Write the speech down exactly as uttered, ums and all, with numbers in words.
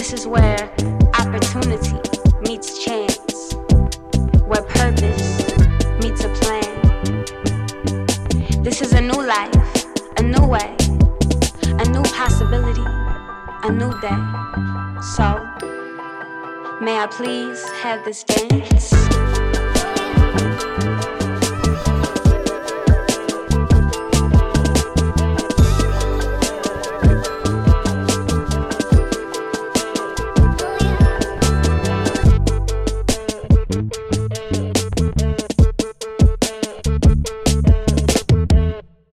This is where opportunity meets chance, where purpose meets a plan. This is a new life, a new way, a new possibility, a new day. So, may I please have this dance?